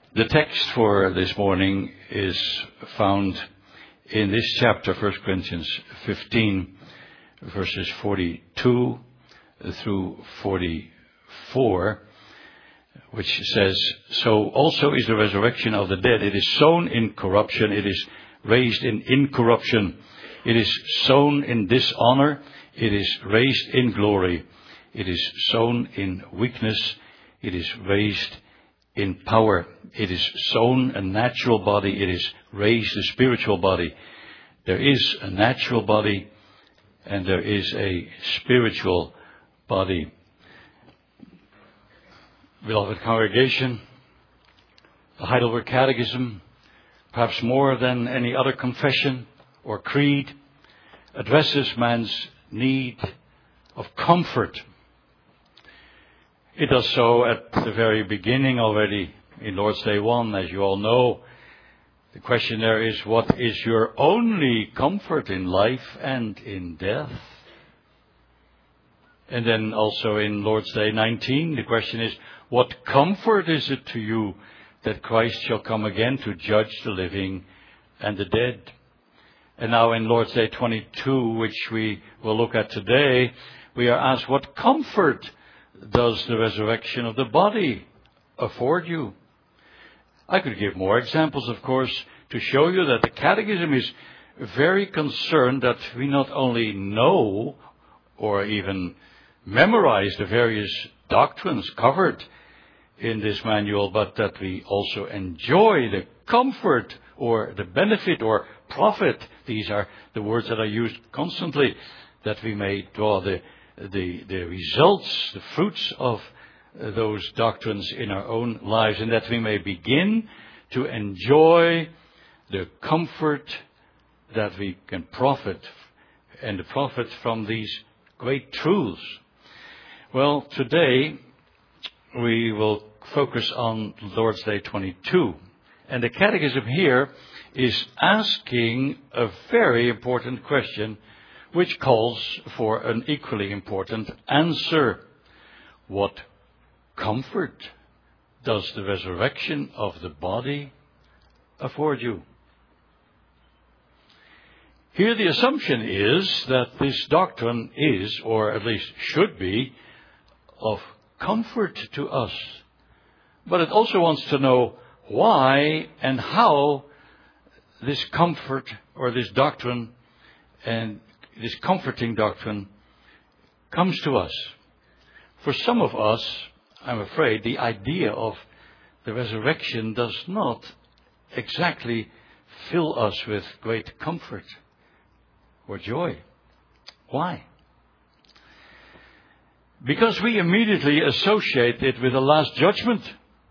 The text for this morning is found in this chapter, 1 Corinthians 15, verses 42 through 44, which says, "So also is the resurrection of the dead. It is sown in corruption, it is raised in incorruption. It is sown in dishonor, it is raised in glory. It is sown in weakness, it is raised in power. It is sown a natural body, it is raised a spiritual body." There is a natural body and there is a spiritual body. Beloved congregation, the Heidelberg Catechism, perhaps more than any other confession or creed, addresses man's need of comfort. It does so at the very beginning already in Lord's Day 1, as you all know. The question there is, what is your only comfort in life and in death? And then also in Lord's Day 19, the question is, what comfort is it to you that Christ shall come again to judge the living and the dead? And now in Lord's Day 22, which we will look at today, we are asked, what comfort does the resurrection of the body afford you? I could give more examples, of course, to show you that the Catechism is very concerned that we not only know or even memorize the various doctrines covered in this manual, but that we also enjoy the comfort or the benefit or profit. These are the words that are used constantly, that we may draw the results, the fruits of those doctrines in our own lives, and that we may begin to enjoy the comfort that we can profit and the profit from these great truths. Well, today we will focus on Lord's Day 22. And the Catechism here is asking a very important question, which calls for an equally important answer. What comfort does the resurrection of the body afford you? Here the assumption is that this doctrine is, or at least should be, of comfort to us. But it also wants to know why and how this comfort or this doctrine and this comforting doctrine comes to us. For some of us, I'm afraid, the idea of the resurrection does not exactly fill us with great comfort or joy. Why? Because we immediately associate it with the last judgment,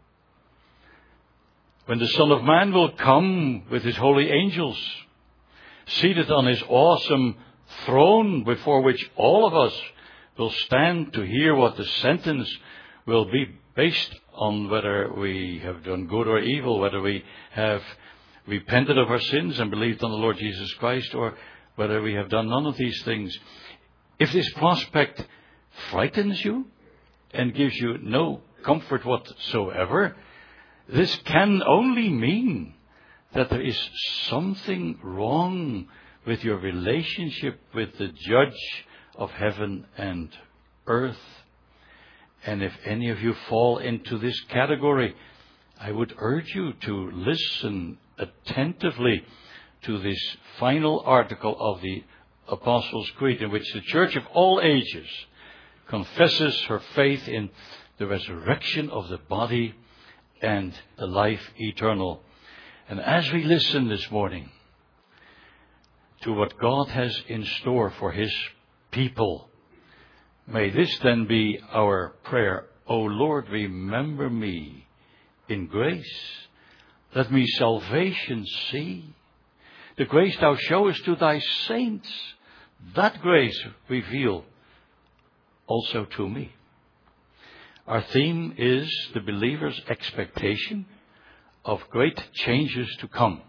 when the Son of Man will come with his holy angels, seated on his awesome throne, before which all of us will stand to hear what the sentence will be, based on whether we have done good or evil, whether we have repented of our sins and believed on the Lord Jesus Christ, or whether we have done none of these things. If this prospect frightens you and gives you no comfort whatsoever, this can only mean that there is something wrong with your relationship with the Judge of heaven and earth. And if any of you fall into this category, I would urge you to listen attentively to this final article of the Apostles' Creed, in which the Church of all ages confesses her faith in the resurrection of the body and the life eternal. And as we listen this morning to what God has in store for his people, may this then be our prayer. O Lord, remember me in grace. Let me salvation see. The grace thou showest to thy saints, that grace reveal also to me. Our theme is the believer's expectation of great changes to come.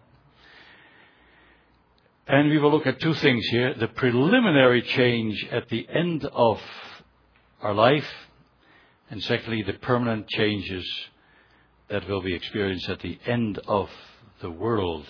And we will look at two things here. The preliminary change at the end of our life. And secondly, the permanent changes that will be experienced at the end of the world.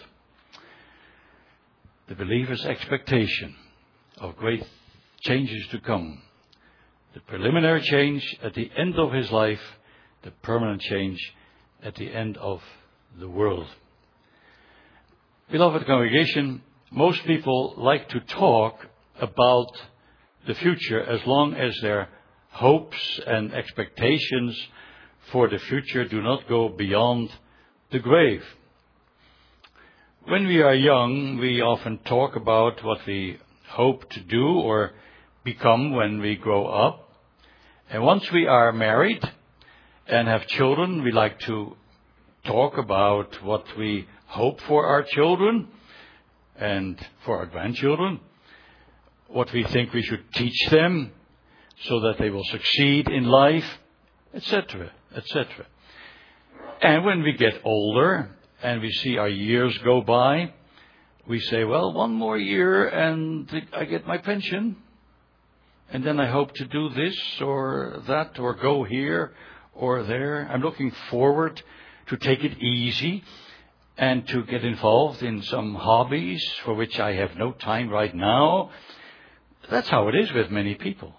The believer's expectation of great changes to come. The preliminary change at the end of his life, the permanent change at the end of the world. Beloved congregation, most people like to talk about the future as long as their hopes and expectations for the future do not go beyond the grave. When we are young, we often talk about what we hope to do or become when we grow up. And once we are married and have children, we like to talk about what we hope for our children and for our grandchildren, what we think we should teach them so that they will succeed in life, etc., etc. And when we get older and we see our years go by, we say, well, one more year and I get my pension. And then I hope to do this or that or go here or there. I'm looking forward to take it easy and to get involved in some hobbies for which I have no time right now. That's how it is with many people.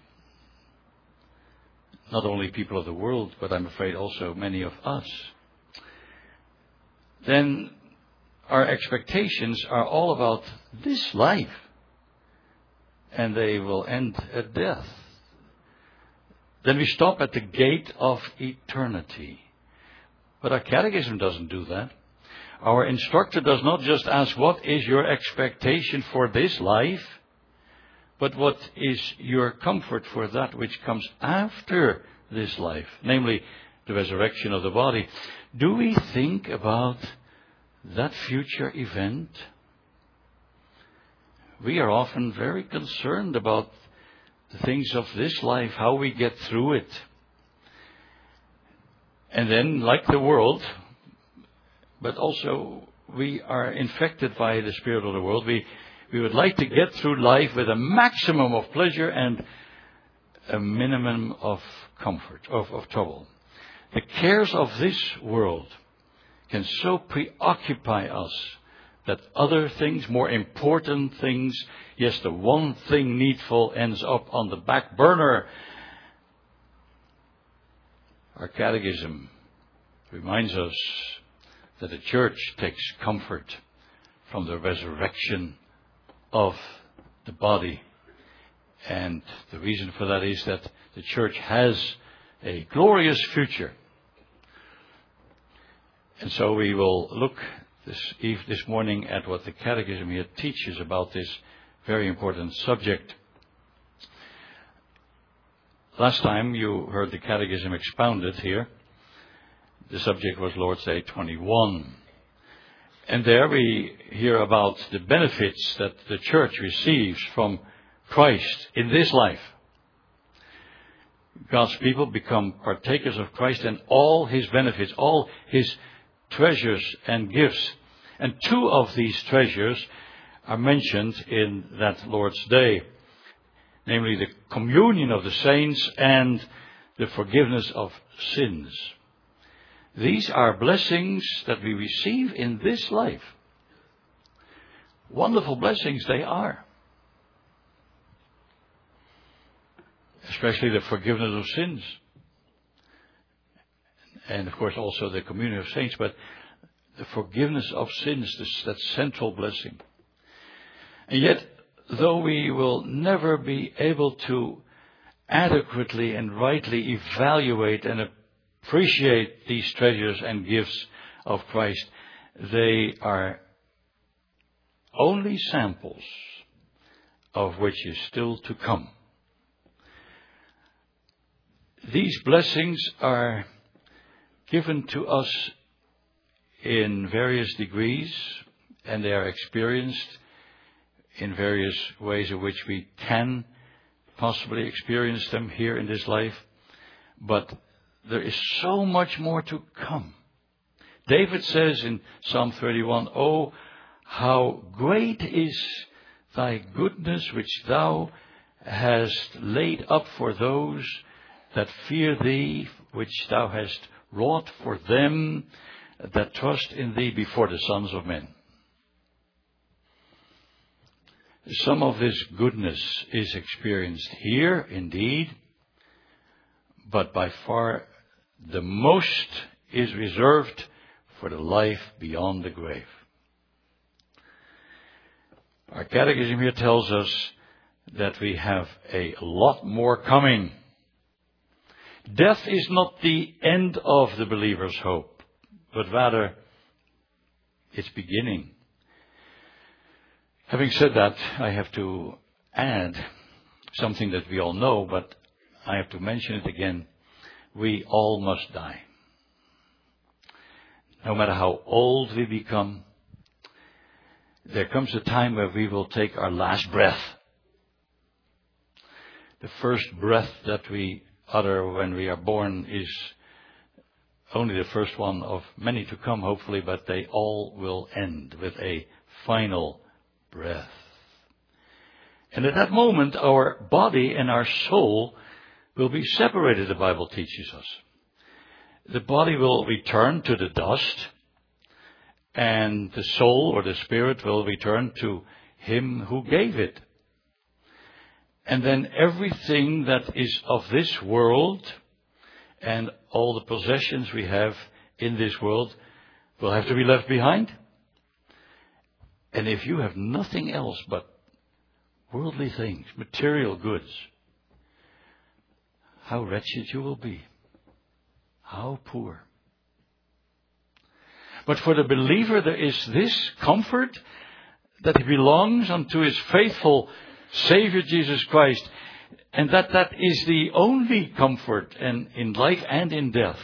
Not only people of the world, but I'm afraid also many of us. Then our expectations are all about this life. And they will end at death. Then we stop at the gate of eternity. But our catechism doesn't do that. Our instructor does not just ask, what is your expectation for this life? But what is your comfort for that which comes after this life? Namely, the resurrection of the body. Do we think about that future event? We are often very concerned about the things of this life, how we get through it. And then, like the world, but also we are infected by the spirit of the world. We would like to get through life with a maximum of pleasure and a minimum of comfort, of trouble. The cares of this world can so preoccupy us that other things, more important things, yes, the one thing needful ends up on the back burner. Our catechism reminds us that the church takes comfort from the resurrection of the body. And the reason for that is that the church has a glorious future. And so we will look this morning at what the Catechism here teaches about this very important subject. Last time you heard the Catechism expounded here. The subject was Lord's Day 21. And there we hear about the benefits that the church receives from Christ in this life. God's people become partakers of Christ and all His benefits, all His treasures and gifts. And two of these treasures are mentioned in that Lord's Day, namely the communion of the saints and the forgiveness of sins. These are blessings that we receive in this life. Wonderful blessings they are. Especially the forgiveness of sins. And of course also the communion of saints, but the forgiveness of sins, that central blessing. And yet, though we will never be able to adequately and rightly evaluate and appreciate these treasures and gifts of Christ, they are only samples of which is still to come. These blessings are given to us in various degrees, and they are experienced in various ways in which we can possibly experience them here in this life. But there is so much more to come. David says in Psalm 31, "Oh, how great is thy goodness which thou hast laid up for those that fear thee, which thou hast wrought for them that trust in thee before the sons of men. Some of this goodness is experienced here, indeed, but by far the most is reserved for the life beyond the grave. Our catechism here tells us that we have a lot more coming. Death is not the end of the believer's hope, but rather its beginning. Having said that, I have to add something that we all know, but I have to mention it again. We all must die. No matter how old we become, there comes a time where we will take our last breath. The first breath that we utter when we are born is only the first one of many to come, hopefully, but they all will end with a final breath. And at that moment, our body and our soul will be separated, the Bible teaches us. The body will return to the dust, and the soul or the spirit will return to him who gave it. And then everything that is of this world and all the possessions we have in this world will have to be left behind. And if you have nothing else but worldly things, material goods, how wretched you will be. How poor. But for the believer there is this comfort that he belongs unto his faithful Savior Jesus Christ, and that is the only comfort in life and in death.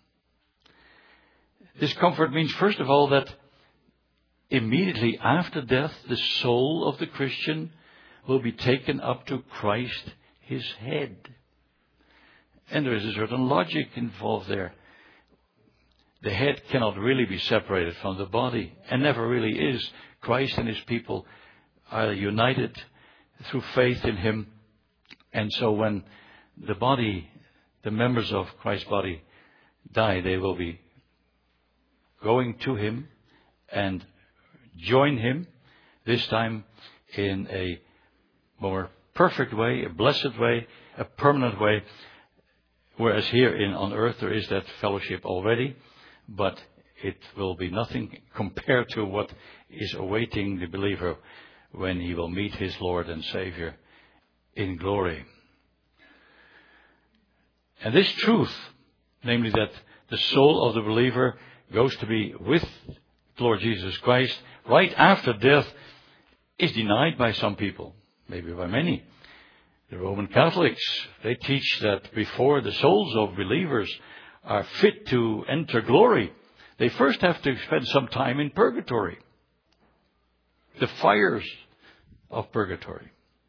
This comfort means, first of all, that immediately after death, the soul of the Christian will be taken up to Christ, his head. And there is a certain logic involved there. The head cannot really be separated from the body, and never really is. Christ and his people are united through faith in him. And so when the body, the members of Christ's body die, they will be going to him and join him, this time in a more perfect way, a blessed way, a permanent way. Whereas here on earth there is that fellowship already, but it will be nothing compared to what is awaiting the believer when he will meet his Lord and Savior in glory. And this truth, namely that the soul of the believer goes to be with Lord Jesus Christ right after death, is denied by some people, maybe by many. The Roman Catholics, they teach that before the souls of believers are fit to enter glory, they first have to spend some time in purgatory. The fires of purgatory.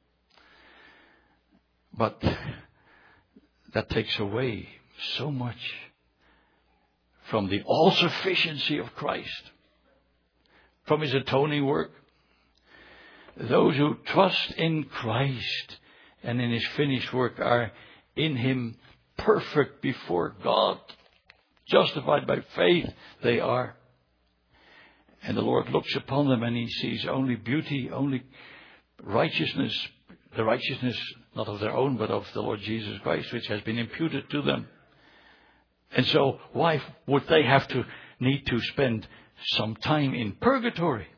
But that takes away so much from the all-sufficiency of Christ, from his atoning work. Those who trust in Christ and in his finished work are in him perfect before God, justified by faith they are. And the Lord looks upon them and he sees only beauty, only righteousness, the righteousness not of their own but of the Lord Jesus Christ, which has been imputed to them. And so why would they have to need to spend some time in purgatory?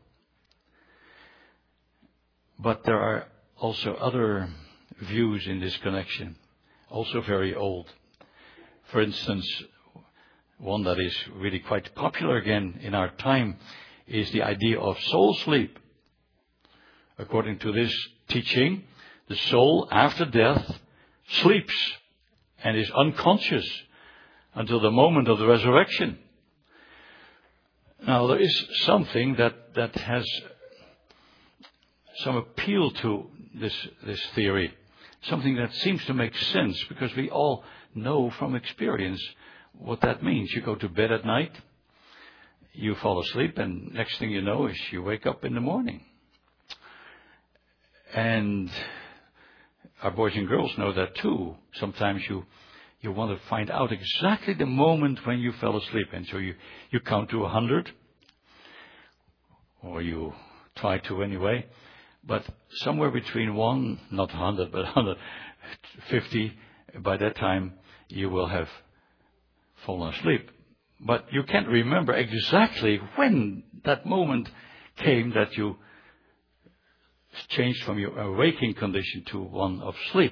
But there are also other views in this connection, also very old. For instance, one that is really quite popular again in our time is the idea of soul sleep. According to this teaching, the soul after death sleeps and is unconscious until the moment of the resurrection. Now, there is something that has some appeal to this theory, something that seems to make sense, because we all know from experience what that means. You go to bed at night, you fall asleep, and next thing you know is you wake up in the morning. And our boys and girls know that too. Sometimes you You want to find out exactly the moment when you fell asleep. And so you count to 100. Or you try to anyway. But somewhere between not 100, but 150, by that time you will have fallen asleep. But you can't remember exactly when that moment came that you changed from your waking condition to one of sleep.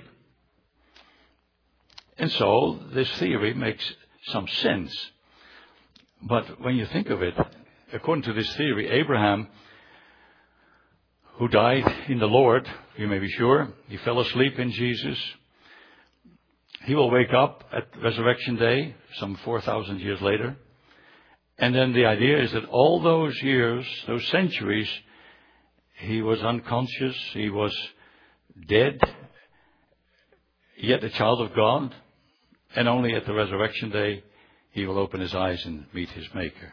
And so this theory makes some sense. But when you think of it, according to this theory, Abraham, who died in the Lord, you may be sure, he fell asleep in Jesus. He will wake up at Resurrection Day, some 4,000 years later. And then the idea is that all those years, those centuries, he was unconscious, he was dead, yet a child of God. And only at the Resurrection Day, he will open his eyes and meet his Maker.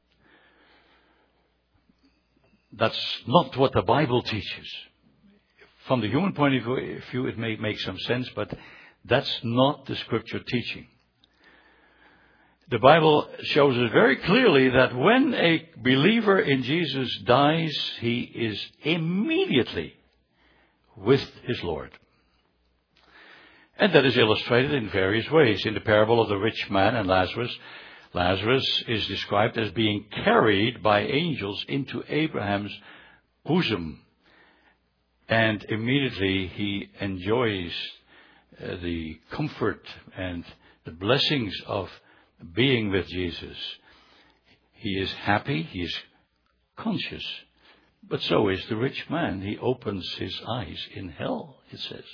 That's not what the Bible teaches. From the human point of view, it may make some sense, but that's not the Scripture teaching. The Bible shows us very clearly that when a believer in Jesus dies, he is immediately with his Lord. And that is illustrated in various ways. In the parable of the rich man and Lazarus, Lazarus is described as being carried by angels into Abraham's bosom. And immediately he enjoys the comfort and the blessings of being with Jesus. He is happy, he is conscious. But so is the rich man. He opens his eyes in hell, it says.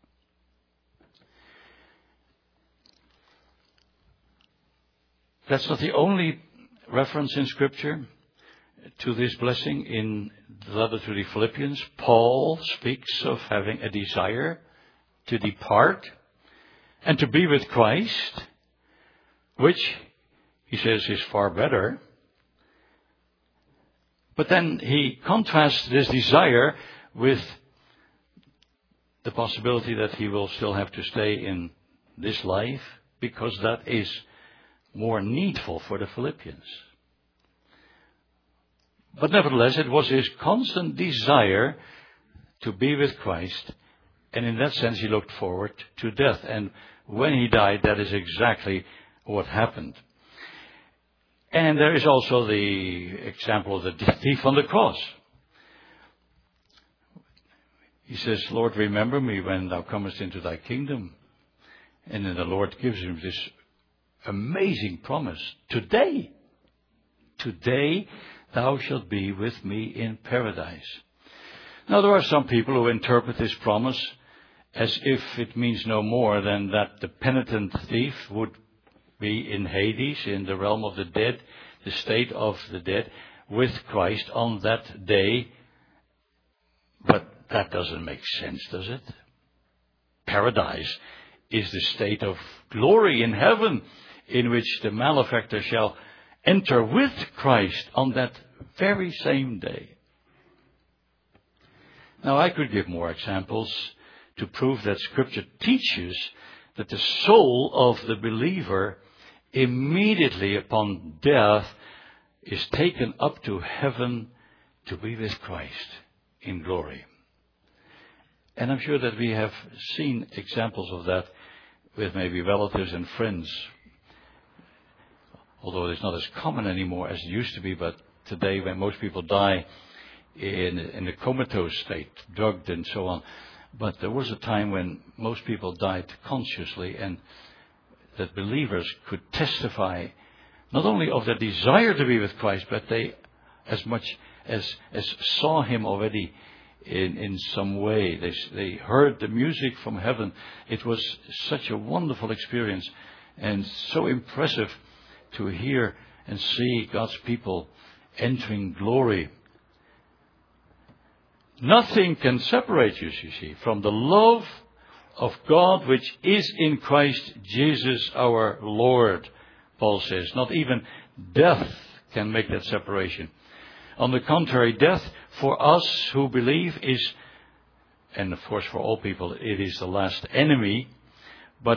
That's not the only reference in Scripture to this blessing. In the letter to the Philippians, Paul speaks of having a desire to depart and to be with Christ, which he says is far better. But then he contrasts this desire with the possibility that he will still have to stay in this life, because that is more needful for the Philippians. But nevertheless, it was his constant desire to be with Christ, and in that sense he looked forward to death. And when he died, that is exactly what happened. And there is also the example of the thief on the cross. He says, Lord, remember me when thou comest into thy kingdom. And then the Lord gives him this amazing promise. Today thou shalt be with me in paradise. Now there are some people who interpret this promise as if it means no more than that the penitent thief would be in Hades, in the realm of the dead, the state of the dead, with Christ on that day. But that doesn't make sense, does it? Paradise is the state of glory in heaven, in which the malefactor shall enter with Christ on that very same day. Now, I could give more examples to prove that Scripture teaches that the soul of the believer immediately upon death is taken up to heaven to be with Christ in glory. And I'm sure that we have seen examples of that with maybe relatives and friends. Although it's not as common anymore as it used to be, but today when most people die in a comatose state, drugged and so on. But there was a time when most people died consciously, and that believers could testify not only of their desire to be with Christ, but they as much as saw him already in some way. They heard the music from heaven. It was such a wonderful experience and so impressive to hear and see God's people entering glory. Nothing can separate you, you see, from the love of God which is in Christ Jesus our Lord, Paul says. Not even death can make that separation. On the contrary, death for us who believe is, and of course for all people, it is the last enemy. But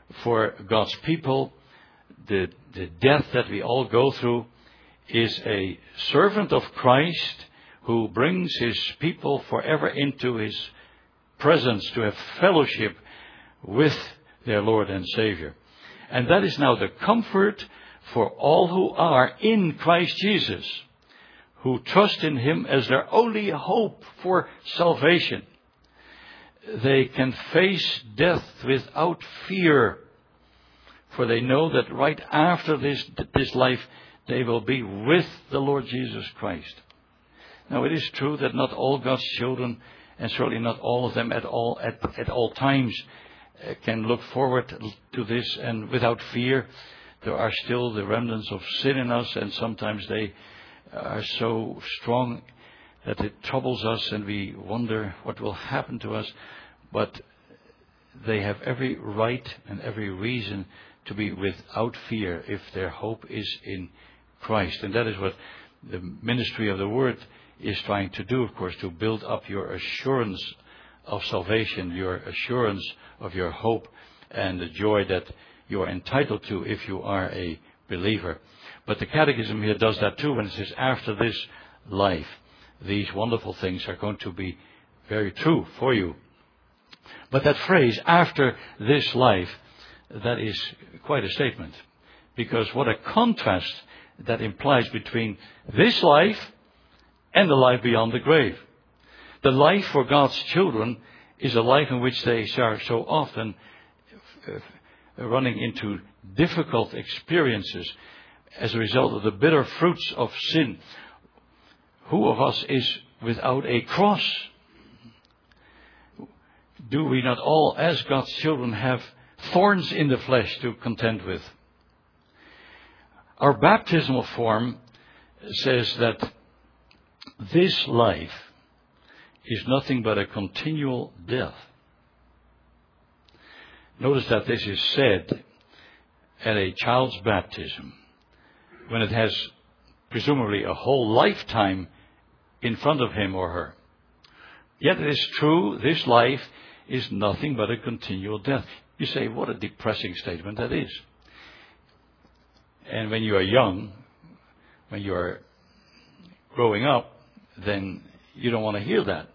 for God's people, the death that we all go through, is a servant of Christ who brings his people forever into his presence to have fellowship with their Lord and Savior. And that is now the comfort for all who are in Christ Jesus, who trust in him as their only hope for salvation. They can face death without fear, for they know that right after this life they will be with the Lord Jesus Christ. Now, it is true that not all God's children, and certainly not all of them at all times, can look forward to this and without fear. There are still the remnants of sin in us, and sometimes they are so strong that it troubles us and we wonder what will happen to us. But they have every right and every reason to be without fear if their hope is in Christ. And that is what the ministry of the Word is trying to do, of course, to build up your assurance of salvation, your assurance of your hope and the joy that you are entitled to if you are a believer. But the Catechism here does that too when it says, after this life, these wonderful things are going to be very true for you. But that phrase, after this life, that is quite a statement. Because what a contrast that implies between this life and the life beyond the grave. The life for God's children is a life in which they are so often running into difficult experiences as a result of the bitter fruits of sin. Who of us is without a cross? Do we not all, as God's children, have thorns in the flesh to contend with? Our baptismal form says that this life is nothing but a continual death. Notice that this is said at a child's baptism, when it has presumably a whole lifetime in front of him or her. Yet it is true, this life is nothing but a continual death. You say, what a depressing statement that is. And when you are young, when you are growing up, then you don't want to hear that.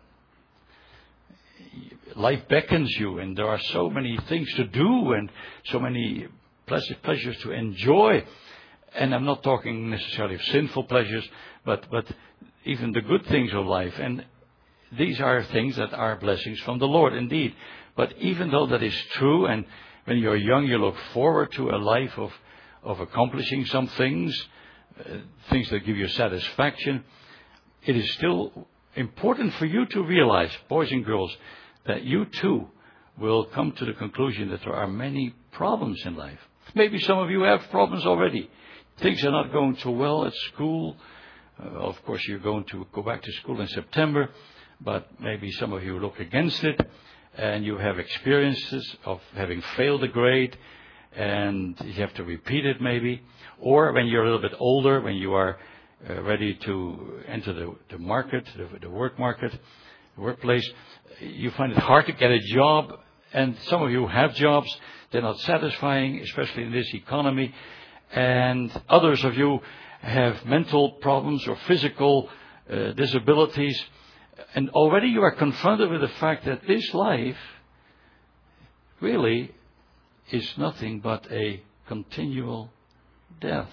Life beckons you, and there are so many things to do and so many pleasures to enjoy. And I'm not talking necessarily of sinful pleasures, but even the good things of life. And these are things that are blessings from the Lord indeed. But even though that is true, and when you're young you look forward to a life of accomplishing some things, things that give you satisfaction, it is still important for you to realize, boys and girls, that you too will come to the conclusion that there are many problems in life. Maybe some of you have problems already. Things are not going so well at school. Of course, you're going to go back to school in September, but maybe some of you look against it, and you have experiences of having failed a grade, and you have to repeat it maybe. Or when you're a little bit older, when you are ready to enter the market, the work market, the workplace, you find it hard to get a job, and some of you have jobs, they're not satisfying, especially in this economy, and others of you have mental problems or physical disabilities, and already you are confronted with the fact that this life really is nothing but a continual death.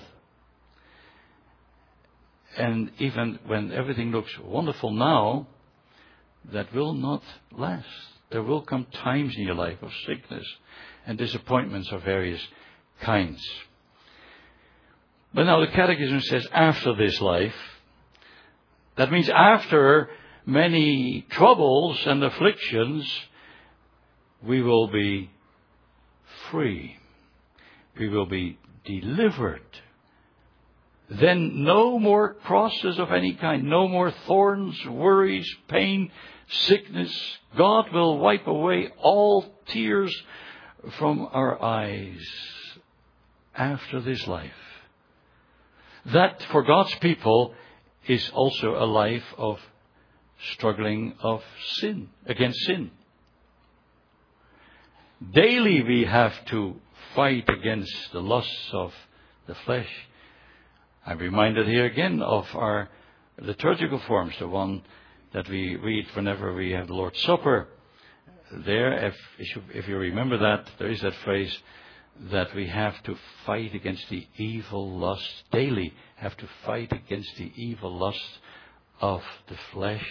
And even when everything looks wonderful now, that will not last. There will come times in your life of sickness and disappointments of various kinds. But now the Catechism says after this life. That means after many troubles and afflictions, we will be free. We will be delivered. Then no more crosses of any kind, no more thorns, worries, pain, sickness. God will wipe away all tears from our eyes after this life. That for God's people is also a life of struggling of sin, against sin. Daily we have to fight against the lusts of the flesh. I'm reminded here again of our liturgical forms, the one that we read whenever we have the Lord's Supper. There, if you remember that, there is that phrase that we have to fight against the evil lust, daily have to fight against the evil lust of the flesh.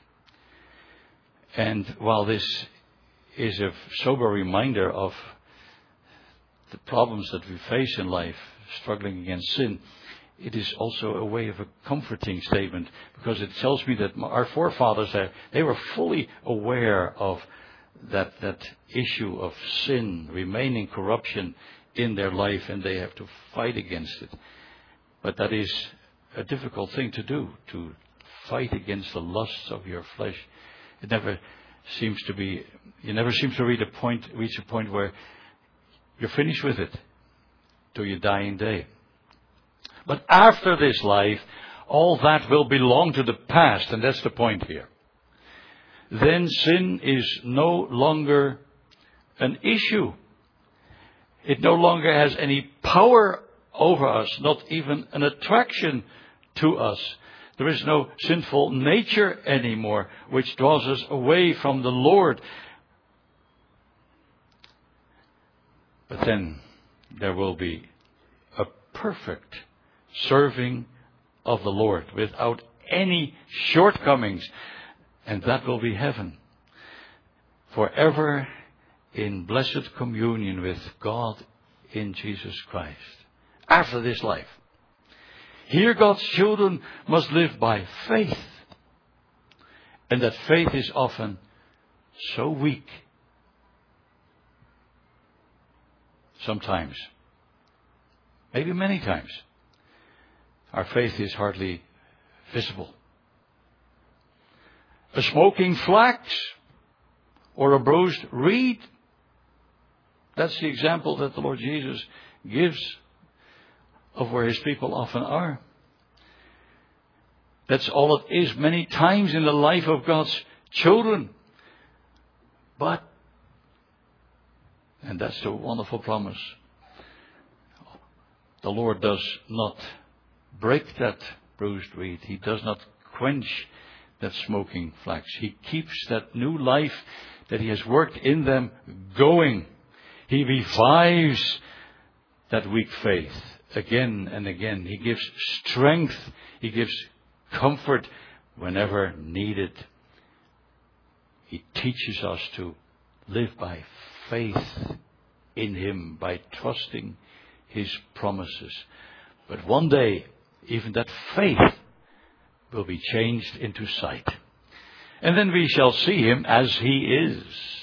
And while this is a sober reminder of the problems that we face in life, struggling against sin, it is also a way of a comforting statement, because it tells me that our forefathers, they were fully aware of that issue of sin, remaining corruption in their life, and they have to fight against it. But that is a difficult thing to do, to fight against the lusts of your flesh. It never seems to be, you never seem to reach a point where you're finished with it to your dying day. But after this life, all that will belong to the past, and that's the point here. Then sin is no longer an issue. It no longer has any power over us, not even an attraction to us. There is no sinful nature anymore which draws us away from the Lord. But then there will be a perfect serving of the Lord without any shortcomings. And that will be heaven. Forever in blessed communion with God in Jesus Christ. After this life. Here God's children must live by faith. And that faith is often so weak. Sometimes. Maybe many times. Our faith is hardly visible. A smoking flax or a bruised reed. That's the example that the Lord Jesus gives of where His people often are. That's all it is many times in the life of God's children. But, and that's the wonderful promise, the Lord does not break that bruised reed. He does not quench that smoking flax. He keeps that new life that He has worked in them going. He revives that weak faith again and again. He gives strength. He gives comfort whenever needed. He teaches us to live by faith in Him, by trusting His promises. But one day, even that faith will be changed into sight. And then we shall see Him as He is.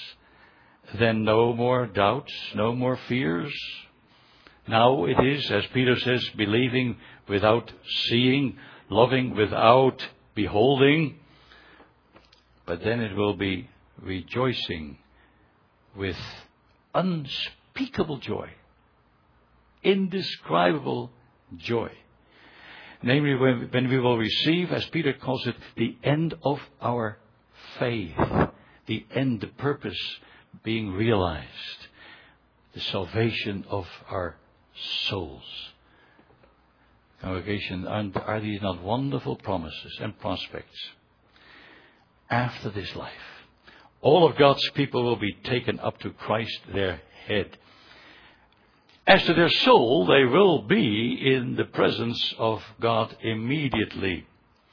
Then no more doubts, no more fears. Now it is, as Peter says, believing without seeing, loving without beholding. But then it will be rejoicing with unspeakable joy, indescribable joy. Namely, when we will receive, as Peter calls it, the end of our faith. The end, the purpose being realized. The salvation of our souls. Congregation, are these not wonderful promises and prospects? After this life, all of God's people will be taken up to Christ, their head. As to their soul, they will be in the presence of God immediately.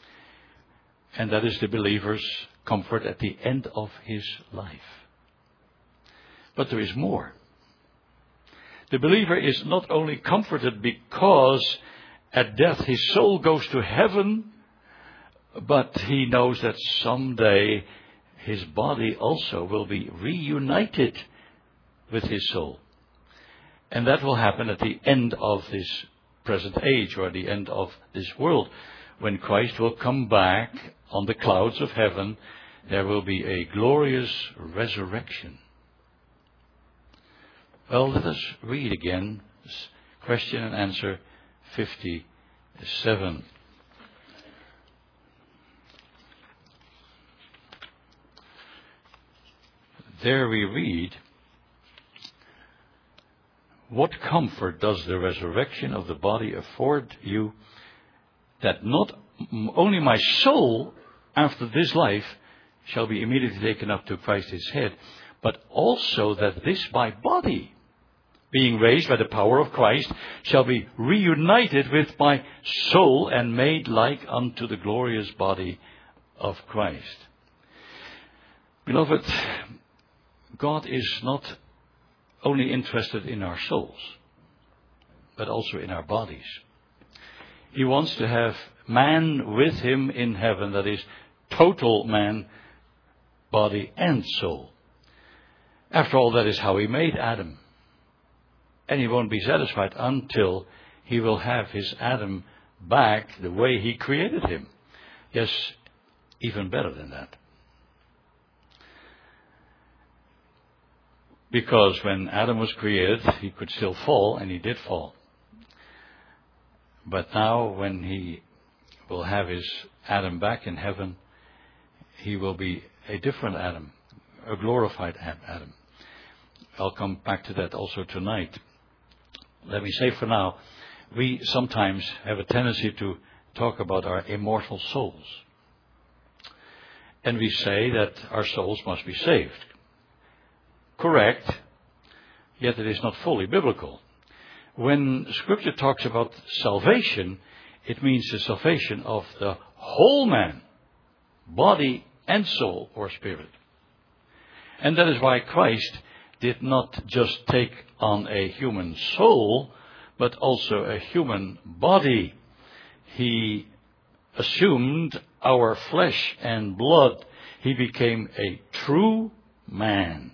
And that is the believer's comfort at the end of his life. But there is more. The believer is not only comforted because at death his soul goes to heaven, but he knows that someday his body also will be reunited with his soul. And that will happen at the end of this present age, or the end of this world. When Christ will come back on the clouds of heaven, there will be a glorious resurrection. Well, let us read again question and answer 57. There we read, What comfort does the resurrection of the body afford you, that not only my soul after this life shall be immediately taken up to Christ his head, but also that this my body, being raised by the power of Christ, shall be reunited with my soul and made like unto the glorious body of Christ. Beloved, God is not only interested in our souls, but also in our bodies. He wants to have man with him in heaven, that is, total man, body and soul. After all, that is how he made Adam. And he won't be satisfied until he will have his Adam back the way he created him. Yes, even better than that. Because when Adam was created, he could still fall, and he did fall. But now, when he will have his Adam back in heaven, he will be a different Adam, a glorified Adam. I'll come back to that also tonight. Let me say for now, we sometimes have a tendency to talk about our immortal souls. And we say that our souls must be saved. Correct, yet it is not fully biblical. When Scripture talks about salvation, it means the salvation of the whole man, body and soul or spirit. And that is why Christ did not just take on a human soul, but also a human body. He assumed our flesh and blood. He became a true man.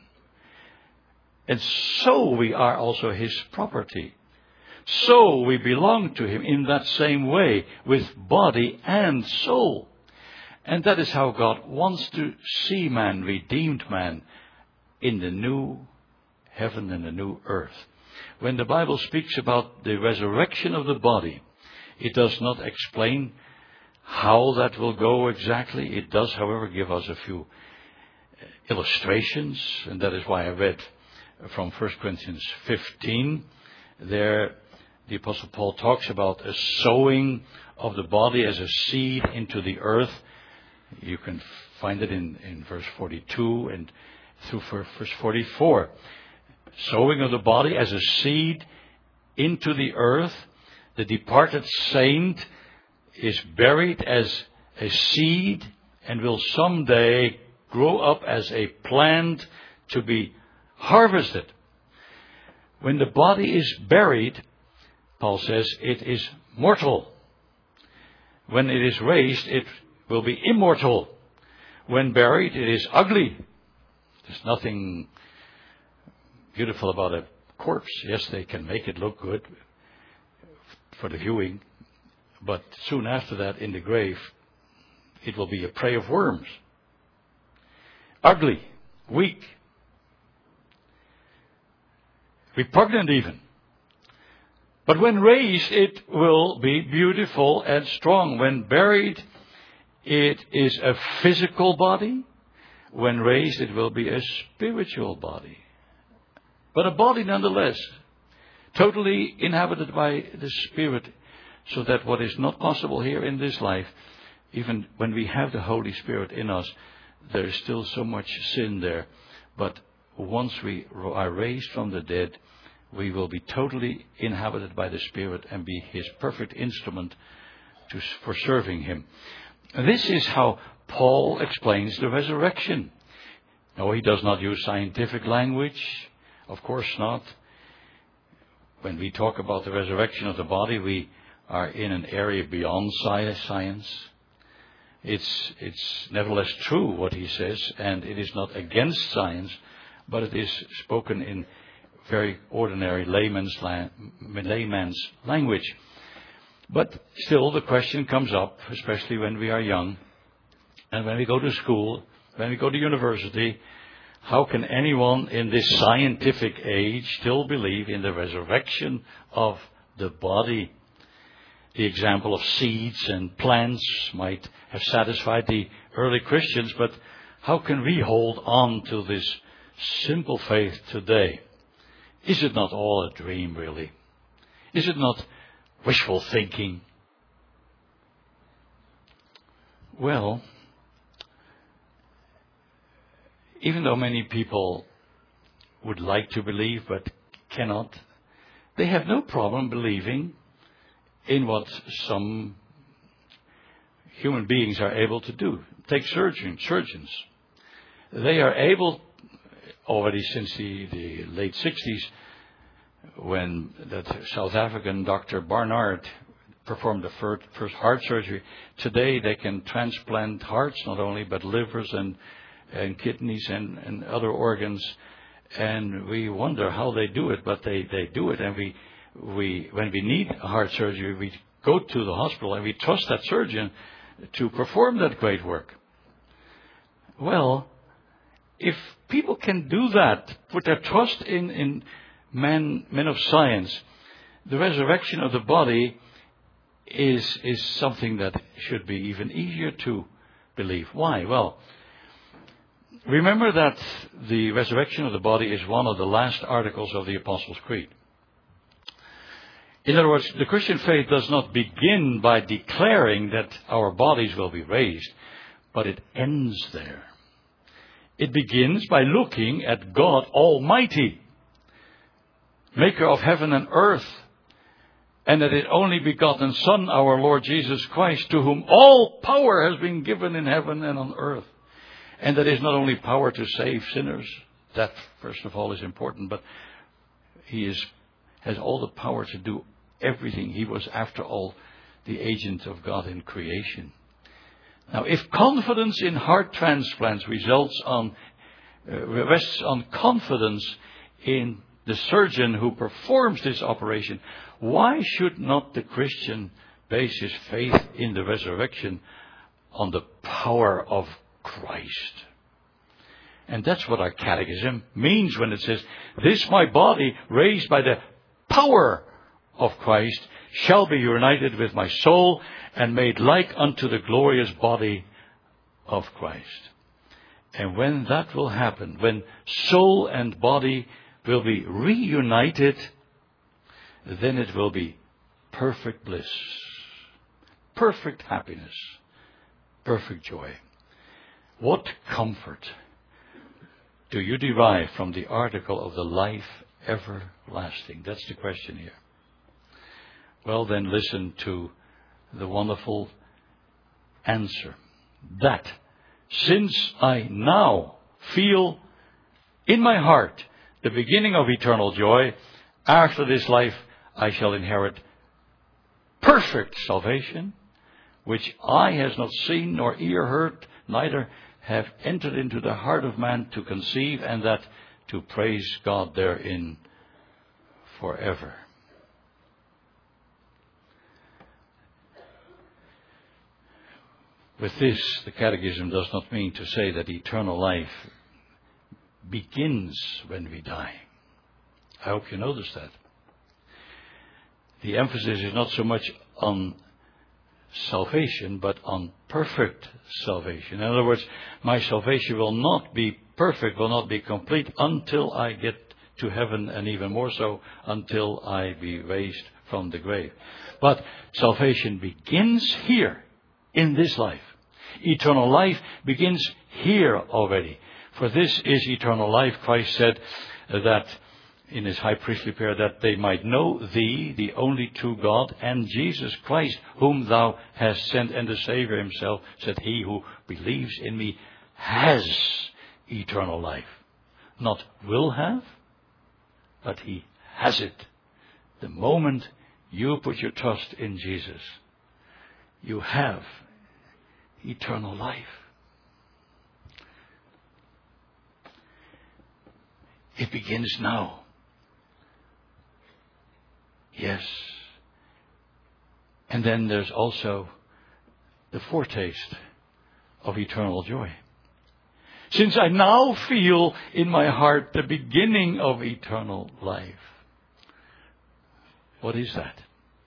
And so we are also his property. So we belong to him in that same way, with body and soul. And that is how God wants to see man, redeemed man, in the new heaven and the new earth. When the Bible speaks about the resurrection of the body, it does not explain how that will go exactly. It does, however, give us a few illustrations, and that is why I read from 1 Corinthians 15. There, the Apostle Paul talks about a sowing of the body as a seed into the earth. You can find it in verse 42 and through verse 44. Sowing of the body as a seed into the earth. The departed saint is buried as a seed and will someday grow up as a plant to be harvested. When the body is buried, Paul says, it is mortal. When it is raised, it will be immortal. When buried, it is ugly. There's nothing beautiful about a corpse. Yes, they can make it look good for the viewing, but soon after that, in the grave, it will be a prey of worms. Ugly, weak, repugnant even. But when raised, it will be beautiful and strong. When buried, it is a physical body. When raised, it will be a spiritual body. But a body nonetheless, totally inhabited by the Spirit, so that what is not possible here in this life, even when we have the Holy Spirit in us, there is still so much sin there. But once we are raised from the dead, we will be totally inhabited by the Spirit and be his perfect instrument for serving him. This is how Paul explains the resurrection. No, he does not use scientific language. Of course not. When we talk about the resurrection of the body, we are in an area beyond science. It's nevertheless true what he says, and it is not against science, but it is spoken in very ordinary layman's language. But still the question comes up, especially when we are young, and when we go to school, when we go to university, how can anyone in this scientific age still believe in the resurrection of the body? The example of seeds and plants might have satisfied the early Christians, but how can we hold on to this simple faith today? Is it not all a dream, really? Is it not wishful thinking? Well, even though many people would like to believe but cannot, they have no problem believing in what some human beings are able to do. Take surgeons. They are able, already since the late 60s, when that South African Dr. Barnard performed the first heart surgery. Today they can transplant hearts not only, but livers and kidneys and other organs. And we wonder how they do it, but they do it. And we when we need a heart surgery, we go to the hospital and we trust that surgeon to perform that great work. Well, if people can do that, put their trust in men of science, the resurrection of the body is something that should be even easier to believe. Why? Well, remember that the resurrection of the body is one of the last articles of the Apostles' Creed. In other words, the Christian faith does not begin by declaring that our bodies will be raised, but it ends there. It begins by looking at God Almighty, maker of heaven and earth, and that His only begotten Son, our Lord Jesus Christ, to whom all power has been given in heaven and on earth. And that is not only power to save sinners, that first of all is important, but He has all the power to do everything. He was, after all, the agent of God in creation. Now, if confidence in heart transplants rests on confidence in the surgeon who performs this operation, why should not the Christian base his faith in the resurrection on the power of Christ? And that's what our catechism means when it says, "This my body, raised by the power of Christ, shall be united with my soul and made like unto the glorious body of Christ." And when that will happen, when soul and body will be reunited, then it will be perfect bliss, perfect happiness, perfect joy. What comfort do you derive from the article of the life everlasting? That's the question here. Well, then listen to the wonderful answer. That since I now feel in my heart the beginning of eternal joy, after this life I shall inherit perfect salvation, which eye has not seen nor ear heard, neither have entered into the heart of man to conceive, and that to praise God therein forever. With this, the Catechism does not mean to say that eternal life begins when we die. I hope you notice that. The emphasis is not so much on salvation, but on perfect salvation. In other words, my salvation will not be perfect, will not be complete until I get to heaven, and even more so until I be raised from the grave. But salvation begins here, in this life. Eternal life begins here already. For this is eternal life. Christ said that in His high priestly prayer, that they might know Thee, the only true God, and Jesus Christ, whom Thou hast sent. And the Savior Himself said, "He who believes in me has eternal life." Not will have, but he has it. The moment you put your trust in Jesus, you have eternal life. It begins now. Yes. And then there's also the foretaste of eternal joy. Since I now feel in my heart the beginning of eternal life. What is that?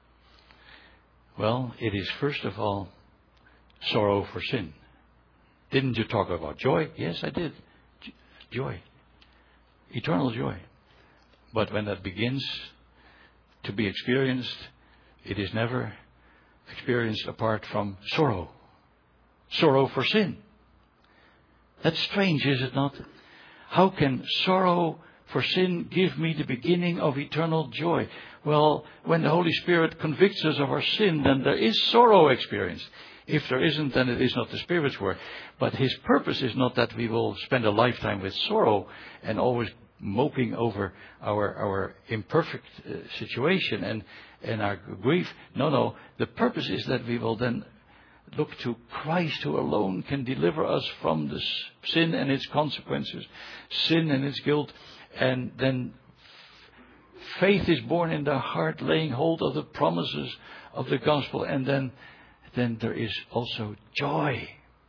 Well, it is first of all sorrow for sin. Didn't you talk about joy? Yes, I did. Joy. Eternal joy. But when that begins to be experienced, it is never experienced apart from sorrow. Sorrow for sin. That's strange, is it not? How can sorrow for sin give me the beginning of eternal joy? Well, when the Holy Spirit convicts us of our sin, then there is sorrow experienced. If there isn't, then it is not the Spirit's work. But His purpose is not that we will spend a lifetime with sorrow and always moping over our imperfect situation and our grief. No. The purpose is that we will then look to Christ, who alone can deliver us from the sin and its consequences, sin and its guilt. And then faith is born in the heart, laying hold of the promises of the gospel. And then there is also joy.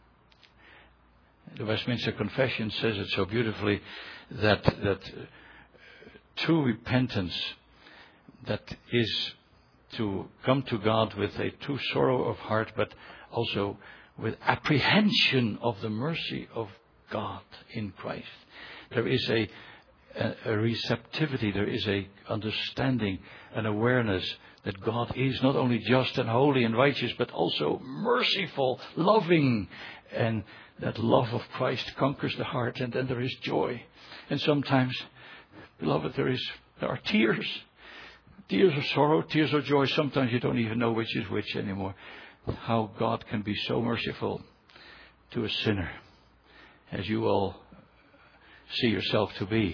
The Westminster Confession says it so beautifully that true repentance, that is to come to God with a true sorrow of heart, but also with apprehension of the mercy of God in Christ. There is a receptivity, there is a understanding, an awareness that God is not only just and holy and righteous, but also merciful, loving, and that love of Christ conquers the heart, and then there is joy. And sometimes, beloved, there are tears. Tears of sorrow, tears of joy. Sometimes you don't even know which is which anymore. How God can be so merciful to a sinner, as you all see yourself to be.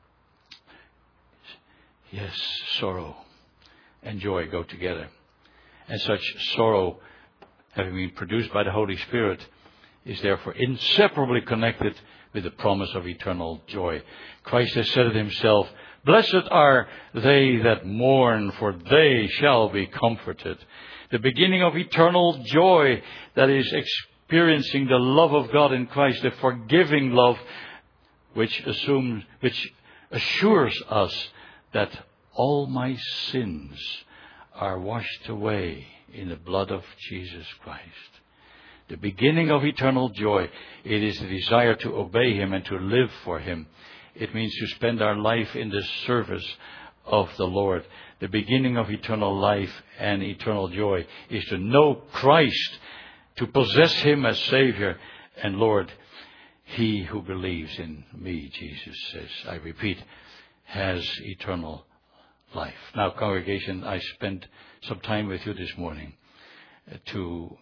Yes, sorrow and joy go together. And such sorrow, having been produced by the Holy Spirit, is therefore inseparably connected with the promise of eternal joy. Christ has said it Himself, "Blessed are they that mourn, for they shall be comforted." The beginning of eternal joy, that is experiencing the love of God in Christ, the forgiving love, which assures us that all my sins are washed away in the blood of Jesus Christ. The beginning of eternal joy, it is the desire to obey Him and to live for Him. It means to spend our life in the service of the Lord. The beginning of eternal life and eternal joy is to know Christ, to possess Him as Savior and Lord. He who believes in me, Jesus says, I repeat, has eternal life. Now, congregation, I spent some time with you this morning to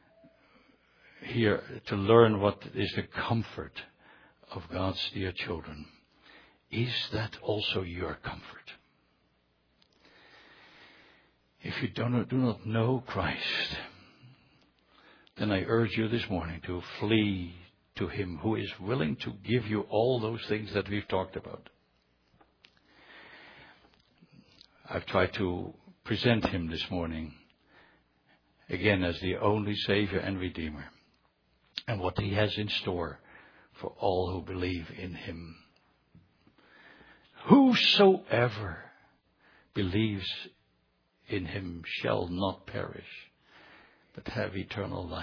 learn what is the comfort of God's dear children. Is that also your comfort? If you do not know Christ, then I urge you this morning to flee to Him who is willing to give you all those things that we've talked about. I've tried to present Him this morning again as the only Savior and Redeemer, and what He has in store for all who believe in Him. Whosoever believes in Him shall not perish, but have eternal life.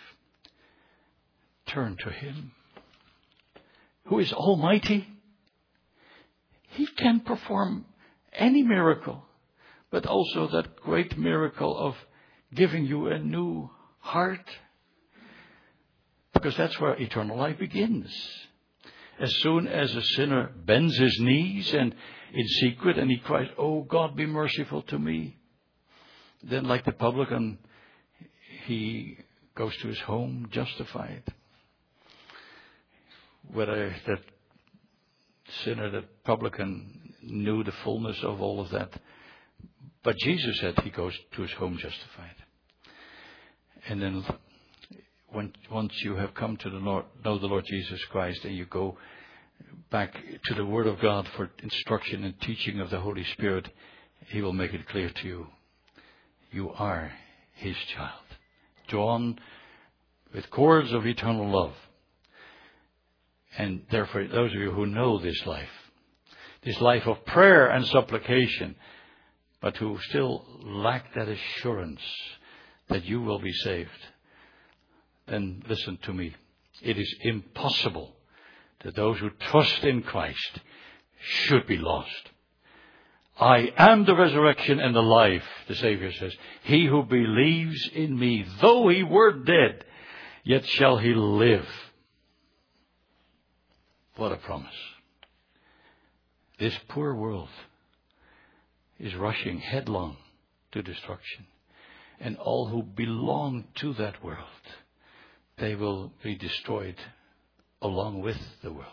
Turn to Him, who is almighty. He can perform any miracle, but also that great miracle of giving you a new heart, because that's where eternal life begins. As soon as a sinner bends his knees and in secret and he cries, "Oh God, be merciful to me," then like the publican, he goes to his home justified. Whether that sinner, that publican, knew the fullness of all of that, but Jesus said he goes to his home justified. And then once you have come to know the Lord Jesus Christ, and you go back to the Word of God for instruction and teaching of the Holy Spirit, He will make it clear to you. You are His child, drawn with cords of eternal love. And therefore, those of you who know this life of prayer and supplication, but who still lack that assurance that you will be saved, then listen to me. It is impossible that those who trust in Christ should be lost. I am the resurrection and the life, the Savior says. He who believes in me, though he were dead, yet shall he live. What a promise. This poor world is rushing headlong to destruction. And all who belong to that world, they will be destroyed along with the world.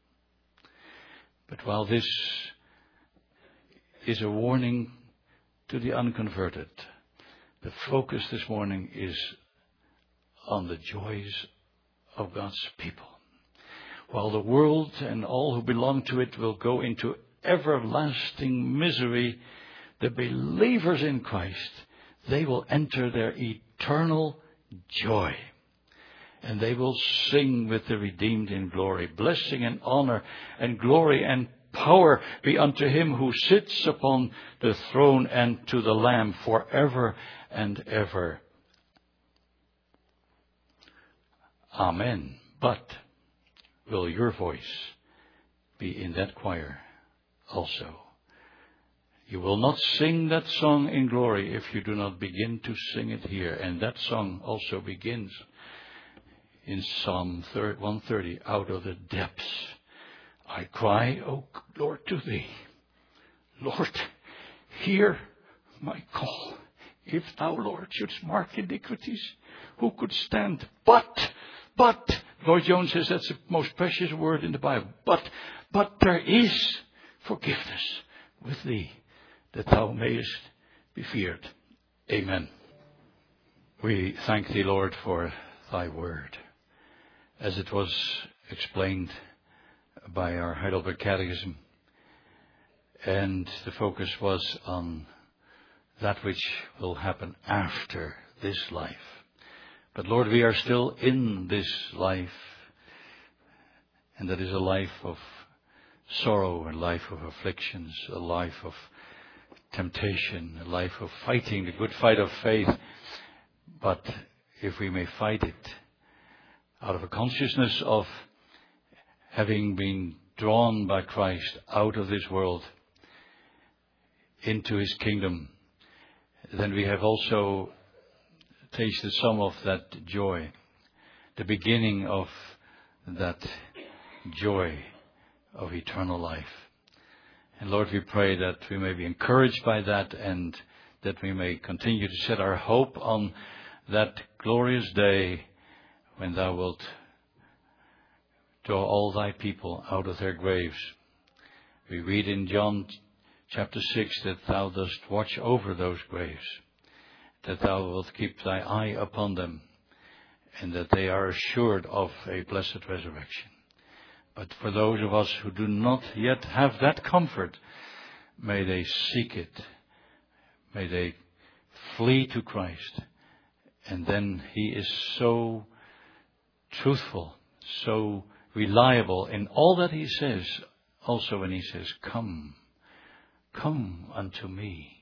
But while this is a warning to the unconverted, the focus this morning is on the joys of God's people. While the world and all who belong to it will go into everlasting misery, the believers in Christ, they will enter their eternal joy. And they will sing with the redeemed in glory. Blessing and honor and glory and power be unto him who sits upon the throne and to the Lamb forever and ever. Amen. But will your voice be in that choir also? You will not sing that song in glory if you do not begin to sing it here. And that song also begins in Psalm 130, out of the depths I cry, O Lord, to thee. Lord, hear my call. If thou, Lord, shouldst mark iniquities, who could stand? But, Lloyd Jones says that's the most precious word in the Bible. But there is forgiveness with thee, that thou mayest be feared. Amen. We thank thee, Lord, for thy word, as it was explained by our Heidelberg Catechism. And the focus was on that which will happen after this life. But Lord, we are still in this life, and that is a life of sorrow, a life of afflictions, a life of temptation, a life of fighting the good fight of faith. But if we may fight it out of a consciousness of having been drawn by Christ out of this world into his kingdom, then we have also tasted some of that joy, the beginning of that joy of eternal life. And Lord, we pray that we may be encouraged by that, and that we may continue to set our hope on that glorious day when thou wilt draw all thy people out of their graves. We read in John chapter 6 that thou dost watch over those graves, that thou wilt keep thy eye upon them, and that they are assured of a blessed resurrection. But for those of us who do not yet have that comfort, may they seek it. May they flee to Christ. And then he is so truthful, so reliable in all that he says. Also when he says, come unto me,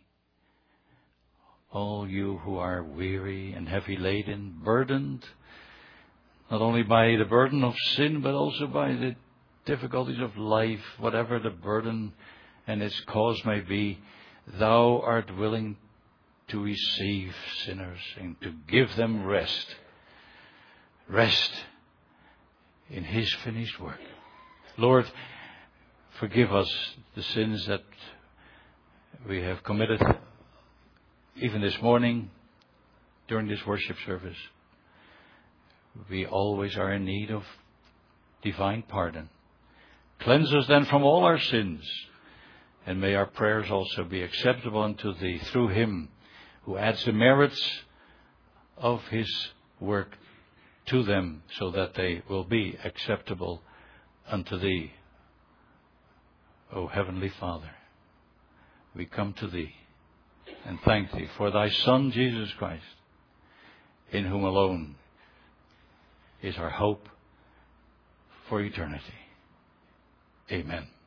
all you who are weary and heavy laden, burdened, not only by the burden of sin, but also by the difficulties of life, whatever the burden and its cause may be, thou art willing to receive sinners and to give them rest. Rest in his finished work. Lord, forgive us the sins that we have committed even this morning during this worship service. We always are in need of divine pardon. Cleanse us then from all our sins, and may our prayers also be acceptable unto thee through him who adds the merits of his work to them, so that they will be acceptable unto thee. O Heavenly Father, we come to thee and thank thee for thy Son, Jesus Christ, in whom alone is our hope for eternity. Amen.